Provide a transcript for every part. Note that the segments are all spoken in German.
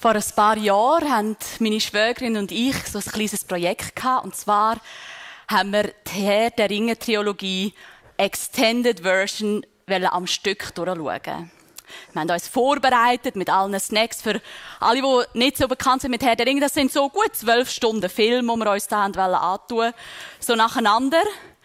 Vor ein paar Jahren haben meine Schwägerin und ich so ein kleines Projekt gehabt. Und zwar haben wir die Herr der Ringe-Trilogie Extended Version am Stück durchschauen. Wir haben uns vorbereitet mit allen Snacks für alle, die nicht so bekannt sind mit Herr der Ringe. Das sind so gut 12 Stunden Film, die wir uns da antun, so nacheinander.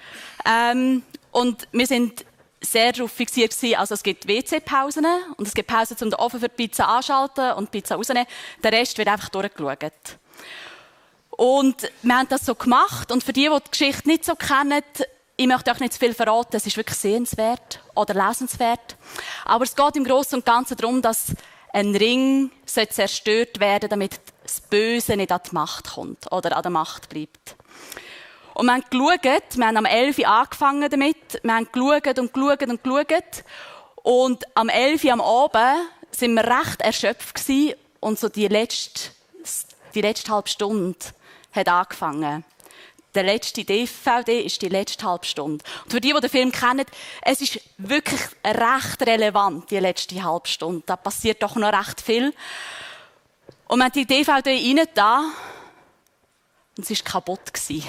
Und wir sind sehr darauf fixiert gewesen. Also es gibt WC-Pausen und es gibt Pausen, um den Ofen für die Pizza anschalten und die Pizza rausnehmen. Der Rest wird einfach durchgeschaut. Und wir haben das so gemacht. Und für die Geschichte nicht so kennen, ich möchte euch nicht zu viel verraten, es ist wirklich sehenswert oder lesenswert. Aber es geht im Großen und Ganzen darum, dass ein Ring zerstört werden soll, damit das Böse nicht an die Macht kommt oder an der Macht bleibt. Und wir haben geschaut, wir haben am 11 Uhr angefangen damit, wir haben geschaut. Und am 11 Uhr am Abend sind wir recht erschöpft gewesen und so die letzte halbe Stunde hat angefangen. Der letzte DVD ist die letzte halbe Stunde. Und für die den Film kennen, es ist wirklich recht relevant, die letzte halbe Stunde. Da passiert doch noch recht viel. Und wir haben die DVD reingetan und es war kaputt gewesen.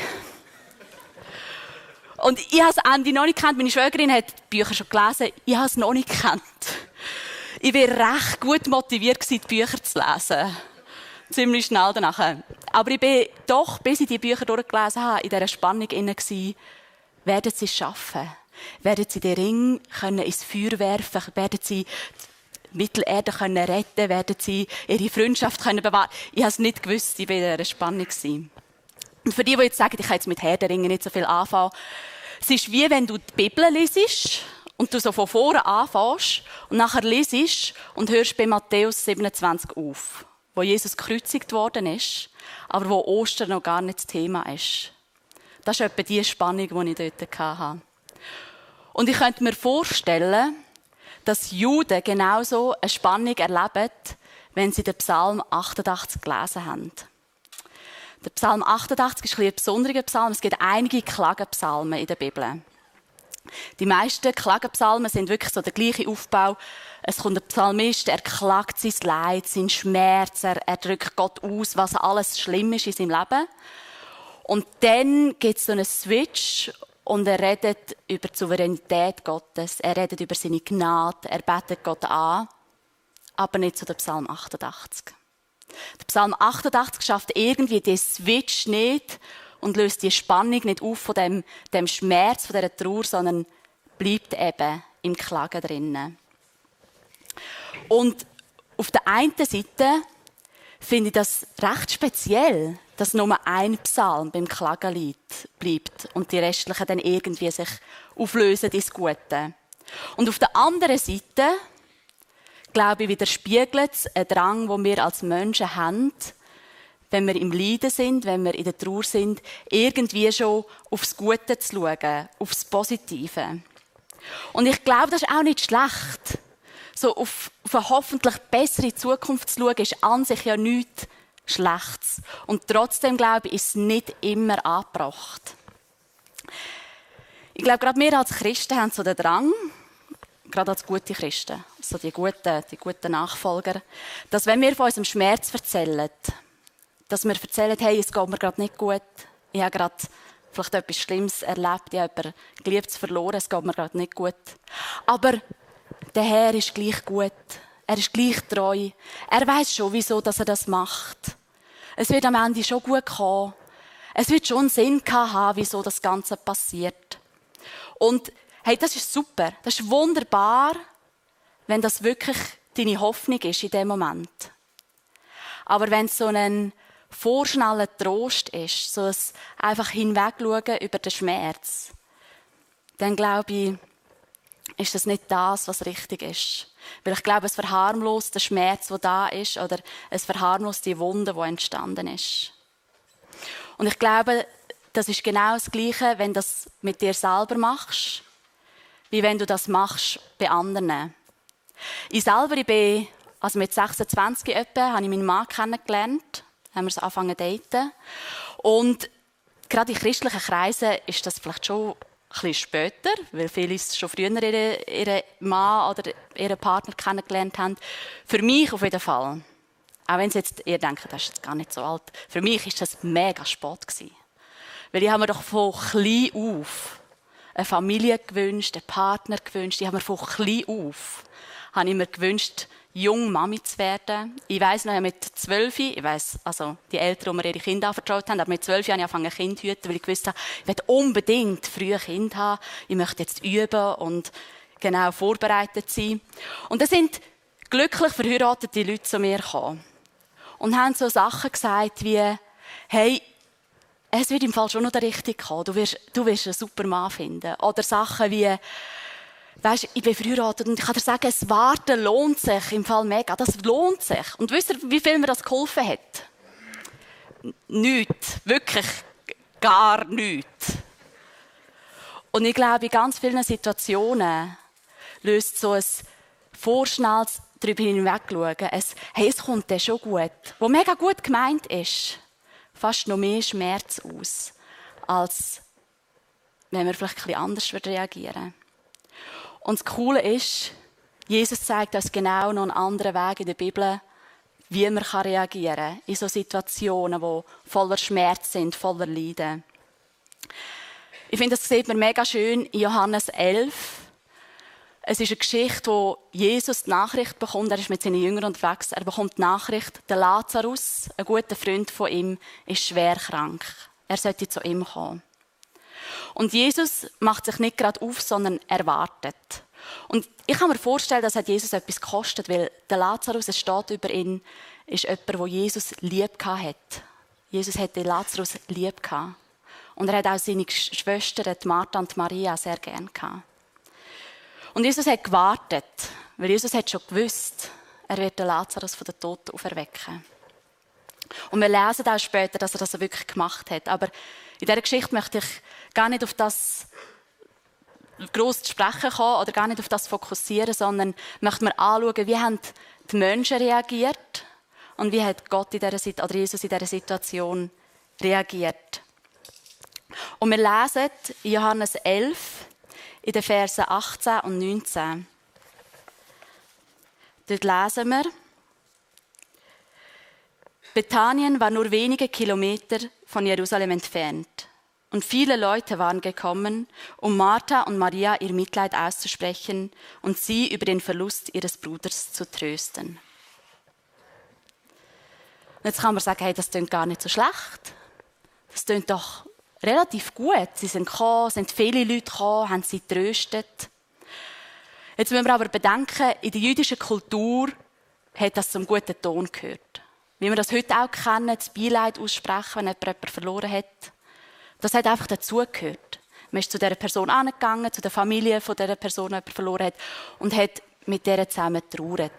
Und ich habe das Ende noch nicht gekannt. Meine Schwägerin hat die Bücher schon gelesen. Ich habe es noch nicht gekannt. Ich war recht gut motiviert, die Bücher zu lesen. Ziemlich schnell danach. Aber ich bin doch, bis ich die Bücher durchgelesen habe, in dieser Spannung inne gsi, werden sie es schaffen? Werden sie den Ring ins Feuer werfen? Werden sie die Mittelerde retten? Werden sie ihre Freundschaft bewahren? Ich habe es nicht gewusst, ich war in dieser Spannung. Und für die jetzt sagen, ich kann jetzt mit Herr der Ringe nicht so viel anfangen, es ist wie wenn du die Bibel liest und du so von vorne anfängst und nachher liest und hörst bei Matthäus 27 auf, wo Jesus gekreuzigt worden ist, aber wo Ostern noch gar nicht das Thema ist. Das ist etwa die Spannung, die ich dort hatte. Und ich könnte mir vorstellen, dass Juden genauso eine Spannung erleben, wenn sie den Psalm 88 gelesen haben. Der Psalm 88 ist ein besonderer Psalm. Es gibt einige Klagenpsalmen in der Bibel. Die meisten Klagenpsalmen sind wirklich so der gleiche Aufbau. Es kommt der Psalmist, er klagt sein Leid, seinen Schmerz, er drückt Gott aus, was alles schlimm ist in seinem Leben. Und dann gibt es so einen Switch und er redet über die Souveränität Gottes, er redet über seine Gnade, er betet Gott an, aber nicht zu dem Psalm 88. Der Psalm 88 schafft irgendwie den Switch nicht und löst die Spannung nicht auf von dem Schmerz, von dieser Trauer, sondern bleibt eben im Klagen drinnen. Und auf der einen Seite finde ich das recht speziell, dass nur ein Psalm beim Klagen bleibt und die restlichen dann irgendwie sich auflösen ins Gute. Und auf der anderen Seite, glaube ich, widerspiegelt es einen Drang, den wir als Menschen haben, wenn wir im Leiden sind, wenn wir in der Trauer sind, irgendwie schon aufs Gute zu schauen, aufs Positive. Und ich glaube, das ist auch nicht schlecht. So auf eine hoffentlich bessere Zukunft zu schauen, ist an sich ja nichts Schlechtes. Und trotzdem, glaube ich, ist es nicht immer angebracht. Ich glaube, gerade wir als Christen haben so den Drang, gerade als gute Christen, so die guten Nachfolger, dass wenn wir von unserem Schmerz erzählen, dass wir erzählen, hey, es geht mir gerade nicht gut, ich habe gerade vielleicht etwas Schlimmes erlebt, ich habe jemanden geliebt verloren, es geht mir gerade nicht gut. Aber der Herr ist gleich gut, er ist gleich treu, er weiß schon, wieso dass er das macht. Es wird am Ende schon gut kommen, es wird schon Sinn haben, wieso das Ganze passiert. Und hey, das ist super, das ist wunderbar, wenn das wirklich deine Hoffnung ist in dem Moment. Aber wenn es so ein vorschneller Trost ist, so ein einfach hinwegschauen über den Schmerz, dann glaube ich, ist das nicht das, was richtig ist. Weil ich glaube, es verharmlost den Schmerz, der da ist, oder es verharmlost die Wunde, die entstanden ist. Und ich glaube, das ist genau das Gleiche, wenn du das mit dir selber machst, wie wenn du das machst bei anderen. Ich selber, mit 26 etwa, habe ich meinen Mann kennengelernt, haben wir angefangen zu daten. Und gerade in christlichen Kreisen ist das vielleicht schon ein bisschen später, weil viele schon früher ihren Mann oder ihren Partner kennengelernt haben. Für mich auf jeden Fall Auch wenn ihr denkt, das ist jetzt gar nicht so alt. Für mich war das mega Sport. Weil ich habe mir doch von klein auf eine Familie gewünscht, einen Partner gewünscht. Ich habe mir von klein auf mir gewünscht, jung Mami zu werden. Ich weiss noch, mit 12, die Eltern, die mir ihre Kinder anvertraut haben, aber mit 12 habe ich angefangen, Kind zu hüten, weil ich gewusst habe, ich will unbedingt früh ein Kind haben. Ich möchte jetzt üben und genau vorbereitet sein. Und da sind glücklich verheiratete Leute zu mir gekommen und haben so Sachen gesagt wie, hey, es wird im Fall schon noch der Richtige kommen. Du wirst einen super Mann finden. Oder Sachen wie, weisst, ich bin verheiratet und ich kann dir sagen, das Warten lohnt sich im Fall mega. Das lohnt sich. Und wisst ihr, wie viel mir das geholfen hat? Nichts. Wirklich gar nichts. Und ich glaube, in ganz vielen Situationen löst so ein vorschnelles darüber hinwegschauen, hey, es kommt dann schon gut, wo mega gut gemeint ist, fast noch mehr Schmerz aus, als wenn wir vielleicht ein bisschen anders reagieren würden. Und das Coole ist, Jesus zeigt uns genau noch einen anderen Weg in der Bibel, wie man reagieren kann in solchen Situationen, die voller Schmerz sind, voller Leiden. Ich finde, das sieht man mega schön in Johannes 11. Es ist eine Geschichte, wo Jesus die Nachricht bekommt. Er ist mit seinen Jüngern unterwegs. Er bekommt die Nachricht, der Lazarus, ein guter Freund von ihm, ist schwer krank. Er sollte zu ihm kommen. Und Jesus macht sich nicht gerade auf, sondern er wartet. Und ich kann mir vorstellen, dass hat Jesus etwas gekostet, weil der Lazarus, es steht über ihn, ist jemand, der Jesus lieb hat. Jesus hat den Lazarus lieb gehabt. Und er hat auch seine Schwestern, die Martha und Maria, sehr gern gehabt. Und Jesus hat gewartet, weil Jesus hat schon gewusst, er wird den Lazarus von den Toten auferwecken. Und wir lesen auch später, dass er das wirklich gemacht hat. Aber in dieser Geschichte möchte ich gar nicht auf das gross zu sprechen kommen oder gar nicht auf das fokussieren, sondern möchte mir anschauen, wie haben die Menschen reagiert und wie hat Gott in dieser, oder Jesus in dieser Situation reagiert. Und wir lesen in Johannes 11, in den Versen 18 und 19. Dort lesen wir, Bethanien war nur wenige Kilometer von Jerusalem entfernt. Und viele Leute waren gekommen, um Martha und Maria ihr Mitleid auszusprechen und sie über den Verlust ihres Bruders zu trösten. Und jetzt kann man sagen, hey, das klingt gar nicht so schlecht. Das klingt doch relativ gut. Sie sind gekommen, sind viele Leute gekommen, haben sie getröstet. Jetzt müssen wir aber bedenken, in der jüdischen Kultur hat das zum guten Ton gehört. Wie wir das heute auch kennen, das Beileid aussprechen, wenn jemanden verloren hat. Das hat einfach dazugehört. Man ist zu dieser Person angegangen, zu der Familie von dieser Person, die jemanden verloren hat, und hat mit der zusammen getrauert.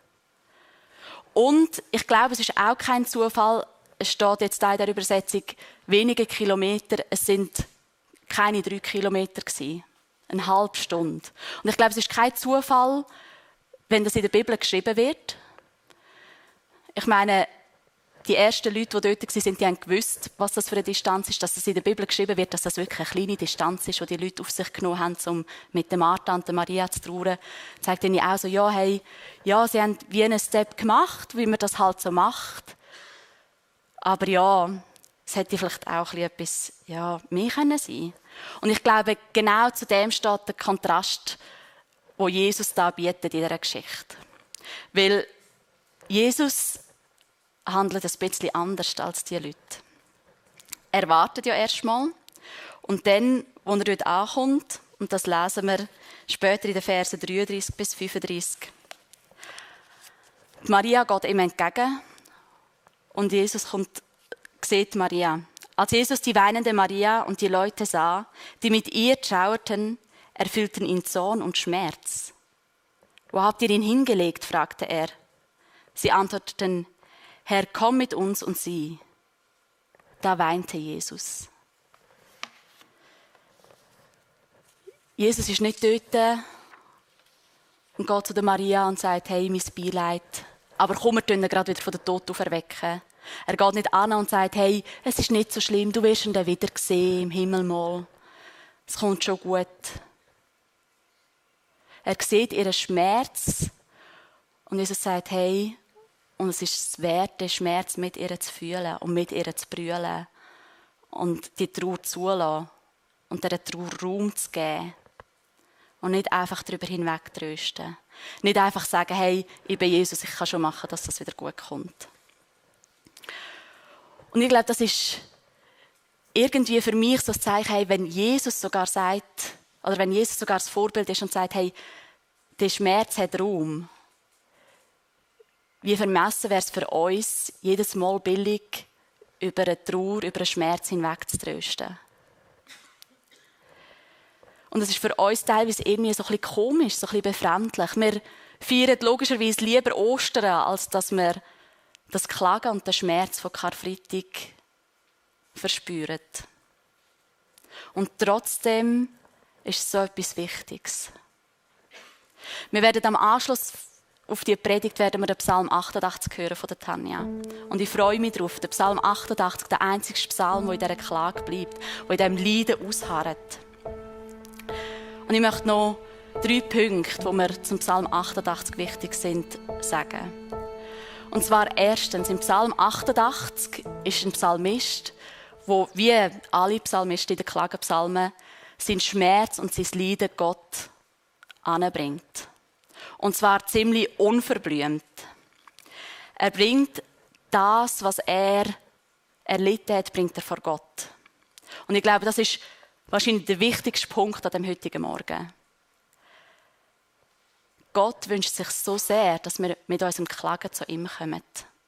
Und ich glaube, es ist auch kein Zufall, es steht jetzt da in der Übersetzung, wenige Kilometer, es sind keine 3 Kilometer gewesen. Eine halbe Stunde. Und ich glaube, es ist kein Zufall, wenn das in der Bibel geschrieben wird. Ich meine, die ersten Leute, die dort waren, die haben gewusst, was das für eine Distanz ist, dass das in der Bibel geschrieben wird, dass das wirklich eine kleine Distanz ist, die die Leute auf sich genommen haben, um mit der Martha und der Maria zu trauern. Zeigt ihnen auch so, ja, hey, ja, sie haben wie einen Step gemacht, wie man das halt so macht. Aber ja, es hätte vielleicht auch etwas mehr sein können. Und ich glaube, genau zu dem steht der Kontrast, den Jesus da bietet in dieser Geschichte. Weil Jesus handelt ein bisschen anders als die Leute. Er wartet ja erstmal und dann, als er dort ankommt, und das lesen wir später in den Versen 33 bis 35, die Maria geht ihm entgegen und Jesus sieht Maria. Als Jesus die weinende Maria und die Leute sah, die mit ihr schauerten, erfüllten ihn Zorn und Schmerz. Wo habt ihr ihn hingelegt? Fragte er. Sie antworteten, Herr, komm mit uns und sieh. Da weinte Jesus. Jesus ist nicht dort und geht zu der Maria und sagt, hey, mein Beileid, aber komm, wir tun ihn gerade wieder von den Toten auferwecken. Er geht nicht an und sagt, hey, es ist nicht so schlimm, du wirst ihn dann wieder sehen im Himmel mal. Es kommt schon gut. Er sieht ihren Schmerz und Jesus sagt, hey, Und es ist es wert, den Schmerz mit ihr zu fühlen und mit ihr zu brüllen. Und die Trauer zulassen und dieser Trauer Raum zu geben. Und nicht einfach darüber hinweg trösten. Nicht einfach sagen, hey, ich bin Jesus, ich kann schon machen, dass das wieder gut kommt. Und ich glaube, das ist irgendwie für mich so ein Zeichen, hey, wenn Jesus sogar sagt, oder wenn Jesus sogar das Vorbild ist und sagt, hey, der Schmerz hat Raum. Wie vermessen wäre es für uns, jedes Mal billig über eine Trauer, über einen Schmerz hinweg zu trösten. Und es ist für uns teilweise irgendwie so ein bisschen komisch, so ein bisschen befremdlich. Wir feiern logischerweise lieber Ostern, als dass wir das Klagen und den Schmerz von Karfreitag verspüren. Und trotzdem ist so etwas Wichtiges. Wir werden am Anschluss auf die Predigt werden wir den Psalm 88 hören von der Tanja. Und ich freue mich darauf. Der Psalm 88, der einzige Psalm, der in dieser Klage bleibt, der in diesem Leiden ausharrt. Und ich möchte noch 3 Punkte, die mir zum Psalm 88 wichtig sind, sagen. Und zwar erstens, im Psalm 88 ist ein Psalmist, wo wie alle Psalmisten in den Klagenpsalmen seinen Schmerz und sein Leiden Gott anbringt. Und zwar ziemlich unverblümt. Er bringt das, was er erlitten hat, bringt er vor Gott. Und ich glaube, das ist wahrscheinlich der wichtigste Punkt an dem heutigen Morgen. Gott wünscht sich so sehr, dass wir mit unserem Klagen zu ihm kommen.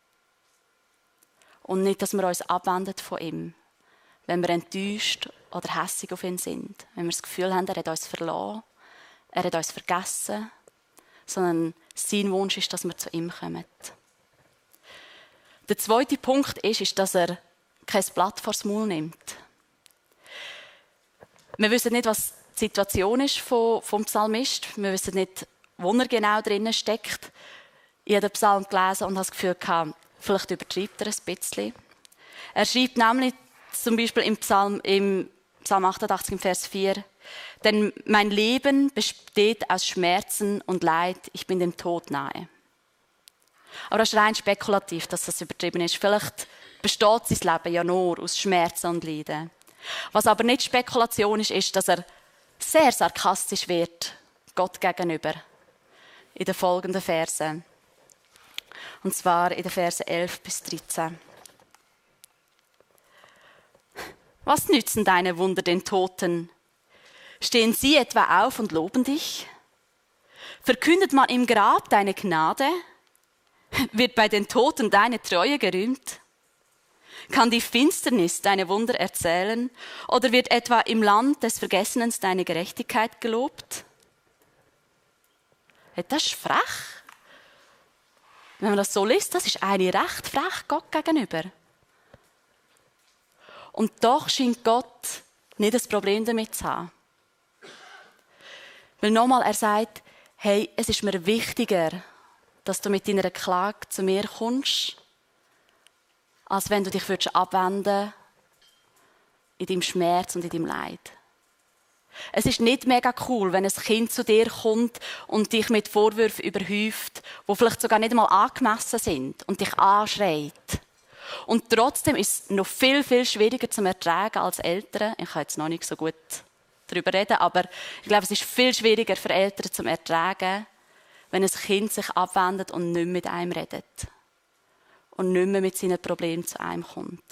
Und nicht, dass wir uns abwenden von ihm, wenn wir enttäuscht oder hässig auf ihn sind. Wenn wir das Gefühl haben, er hat uns verloren, er hat uns vergessen, sondern sein Wunsch ist, dass wir zu ihm kommen. Der zweite Punkt ist, dass er kein Blatt vors Maul nimmt. Wir wissen nicht, was die Situation ist vom Psalmist. Wir wissen nicht, wo er genau drinnen steckt. Ich habe den Psalm gelesen und habe das Gefühl gehabt, vielleicht übertreibt er ein bisschen. Er schreibt nämlich zum Beispiel im Psalm 88, im Vers 4, denn mein Leben besteht aus Schmerzen und Leid, ich bin dem Tod nahe. Aber das ist rein spekulativ, dass das übertrieben ist. Vielleicht besteht sein Leben ja nur aus Schmerzen und Leiden. Was aber nicht Spekulation ist, ist, dass er sehr sarkastisch wird, Gott gegenüber, in den folgenden Versen. Und zwar in den Versen 11 bis 13. Was nützen deine Wunder den Toten? Stehen sie etwa auf und loben dich? Verkündet man im Grab deine Gnade? Wird bei den Toten deine Treue gerühmt? Kann die Finsternis deine Wunder erzählen? Oder wird etwa im Land des Vergessenen deine Gerechtigkeit gelobt? Das ist frech. Wenn man das so liest, das ist eigentlich recht frech Gott gegenüber. Und doch scheint Gott nicht das Problem damit zu haben. Weil nochmal, er sagt, hey, es ist mir wichtiger, dass du mit deiner Klage zu mir kommst, als wenn du dich abwenden in deinem Schmerz und in deinem Leid. Es ist nicht mega cool, wenn ein Kind zu dir kommt und dich mit Vorwürfen überhäuft, die vielleicht sogar nicht einmal angemessen sind und dich anschreit. Und trotzdem ist es noch viel, viel schwieriger zu ertragen als Eltern. Ich kann jetzt noch nicht so gut darüber reden, aber ich glaube, es ist viel schwieriger für Eltern zu ertragen, wenn ein Kind sich abwendet und nicht mehr mit einem redet. Und nicht mehr mit seinen Problemen zu einem kommt.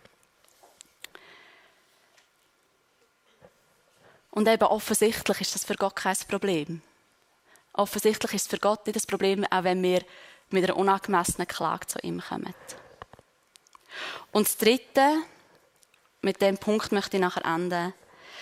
Und eben offensichtlich ist das für Gott kein Problem. Offensichtlich ist es für Gott nicht das Problem, auch wenn wir mit einer unangemessenen Klage zu ihm kommen. Und das Dritte, mit dem Punkt möchte ich nachher enden.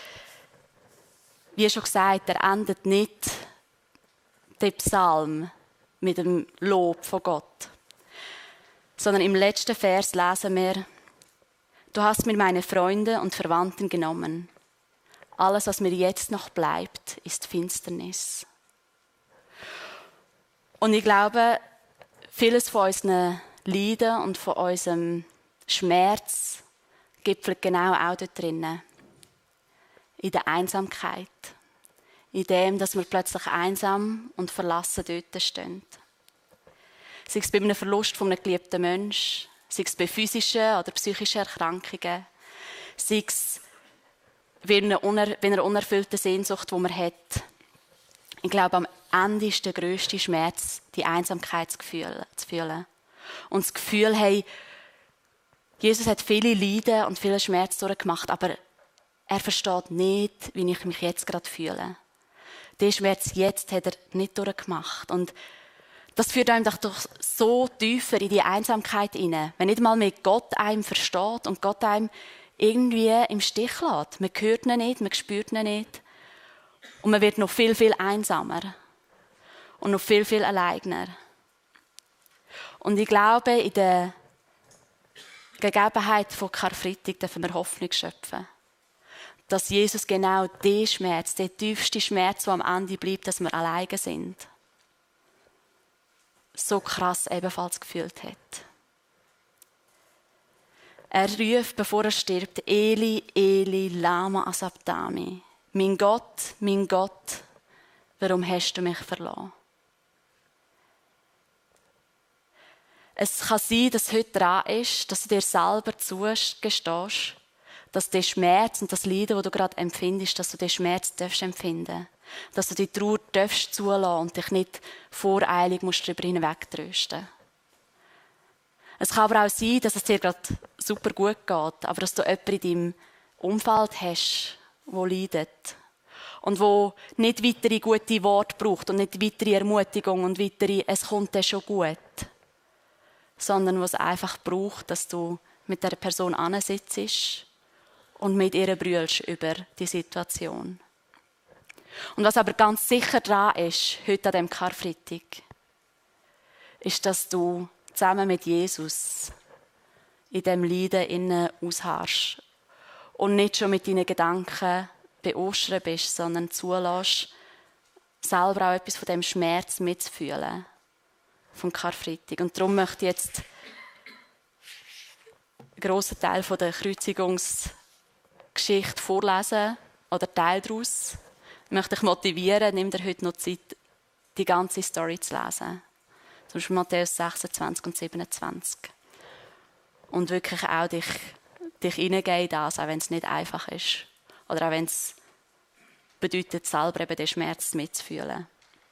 Wie schon gesagt, er endet nicht den Psalm mit dem Lob von Gott. Sondern im letzten Vers lesen wir, du hast mir meine Freunde und Verwandten genommen. Alles, was mir jetzt noch bleibt, ist Finsternis. Und ich glaube, vieles von unseren Leiden und von unserem Schmerz gipfelt genau auch dort drinnen. In der Einsamkeit. In dem, dass wir plötzlich einsam und verlassen dort stehen. Sei es bei einem Verlust von einem geliebten Menschen, sei es bei physischen oder psychischen Erkrankungen, sei es bei einer unerfüllten Sehnsucht, die man hat. Ich glaube, am Ende ist der grösste Schmerz, die Einsamkeit zu fühlen. Und das Gefühl, hey, Jesus hat viele Leiden und viele Schmerz durchgemacht, aber er versteht nicht, wie ich mich jetzt gerade fühle. Den Schmerz jetzt hat er nicht durchgemacht. Und das führt einem doch so tiefer in die Einsamkeit hinein. Wenn nicht mal mehr Gott einem versteht und Gott einem irgendwie im Stich lässt. Man hört ihn nicht, man spürt ihn nicht. Und man wird noch viel, viel einsamer. Und noch viel, viel alleiner. Und ich glaube, in der Gegebenheit von Karfreitag dürfen wir Hoffnung schöpfen. Dass Jesus genau den Schmerz, den tiefsten Schmerz, der am Ende bleibt, dass wir alleine sind, so krass ebenfalls gefühlt hat. Er ruft, bevor er stirbt, Eli, Eli, lama sabachthani. Mein Gott, warum hast du mich verlassen? Es kann sein, dass heute dran ist, dass du dir selber zugestehst, dass der Schmerz und das Leiden, das du gerade empfindest, dass du den Schmerz empfinden darfst. Dass du die Trauer zulassen und dich nicht voreilig darüber hinwegtrösten. Es kann aber auch sein, dass es dir gerade super gut geht, aber dass du jemanden in deinem Umfeld hast, der leidet. Und wo nicht weitere gute Worte braucht und nicht weitere Ermutigung und weitere «Es kommt dann schon gut», sondern was einfach braucht, dass du mit der Person ansitzt und mit ihr brüllst über die Situation. Und was aber ganz sicher dran ist, heute an diesem Karfreitag, ist, dass du zusammen mit Jesus in diesem Leiden innen ausharrst und nicht schon mit deinen Gedanken beostert bist, sondern zulässt, selber auch etwas von dem Schmerz mitzufühlen. Vom Karfreitag. Und darum möchte ich jetzt einen grossen Teil von der Kreuzigungsgeschichte vorlesen oder Teil daraus. Ich möchte dich motivieren, nimm dir heute noch Zeit, die ganze Story zu lesen. Zum Beispiel Matthäus 26 und 27. Und wirklich auch dich hineingehen in das, auch wenn es nicht einfach ist. Oder auch wenn es bedeutet, selber eben den Schmerz mitzufühlen.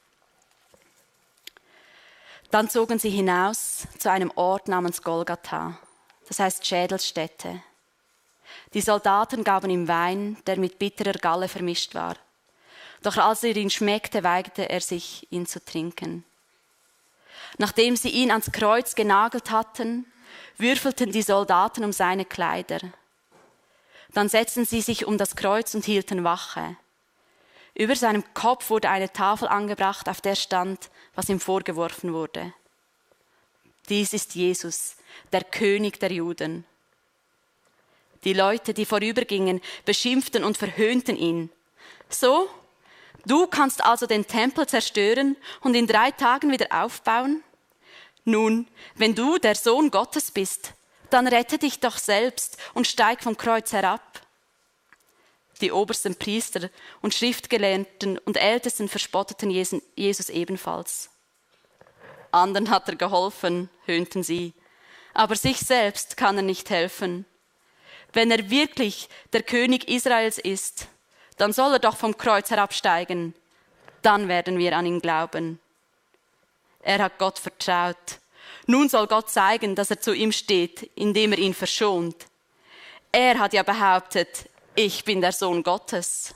Dann zogen sie hinaus zu einem Ort namens Golgatha, das heißt Schädelstätte. Die Soldaten gaben ihm Wein, der mit bitterer Galle vermischt war. Doch als er ihn schmeckte, weigerte er sich, ihn zu trinken. Nachdem sie ihn ans Kreuz genagelt hatten, würfelten die Soldaten um seine Kleider. Dann setzten sie sich um das Kreuz und hielten Wache. Über seinem Kopf wurde eine Tafel angebracht, auf der stand, was ihm vorgeworfen wurde. Dies ist Jesus, der König der Juden. Die Leute, die vorübergingen, beschimpften und verhöhnten ihn. So, du kannst also den Tempel zerstören und in 3 Tagen wieder aufbauen? Nun, wenn du der Sohn Gottes bist, dann rette dich doch selbst und steig vom Kreuz herab. Die obersten Priester und Schriftgelehrten und Ältesten verspotteten Jesus ebenfalls. Anderen hat er geholfen, höhnten sie, aber sich selbst kann er nicht helfen. Wenn er wirklich der König Israels ist, dann soll er doch vom Kreuz herabsteigen. Dann werden wir an ihn glauben. Er hat Gott vertraut. Nun soll Gott zeigen, dass er zu ihm steht, indem er ihn verschont. Er hat ja behauptet, ich bin der Sohn Gottes.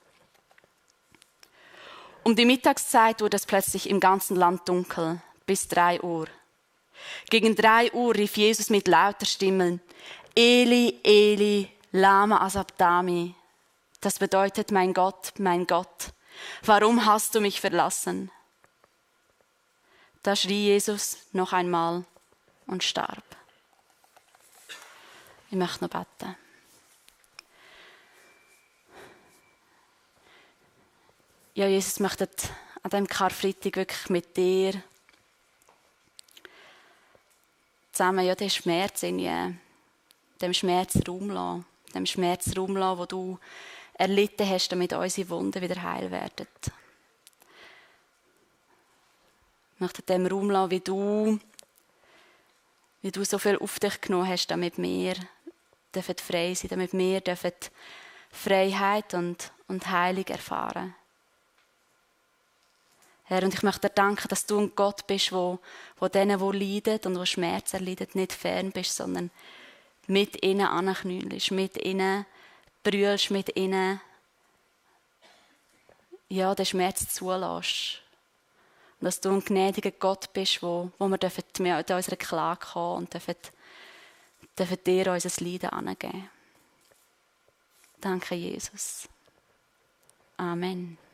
Um die Mittagszeit wurde es plötzlich im ganzen Land dunkel, bis 3 Uhr. Gegen 3 Uhr rief Jesus mit lauter Stimme, Eli, Eli, lama sabachthani. Das bedeutet, mein Gott, warum hast du mich verlassen? Da schrie Jesus noch einmal und starb. Ich möchte noch beten. Ja, Jesus möchte an diesem Karfreitag wirklich mit dir zusammen den Schmerz dem Schmerz Raum lassen. Dem Schmerz Raum lassen, den du erlitten hast, damit unsere Wunden wieder heil werden. Ich möchte dem Raum lassen, wie du wie du so viel auf dich genommen hast, damit wir frei sein dürfen, damit wir Freiheit und Heilung erfahren. Herr, und ich möchte dir danken, dass du ein Gott bist, wo denen, die leiden und die Schmerz erleiden, nicht fern bist, sondern mit ihnen anknüllst, mit ihnen brüllst, mit ihnen den Schmerz zulässt. Und dass du ein gnädiger Gott bist, wo wir mit unserer Klage kommen und dürfen dir unser Leiden angeben. Danke, Jesus. Amen.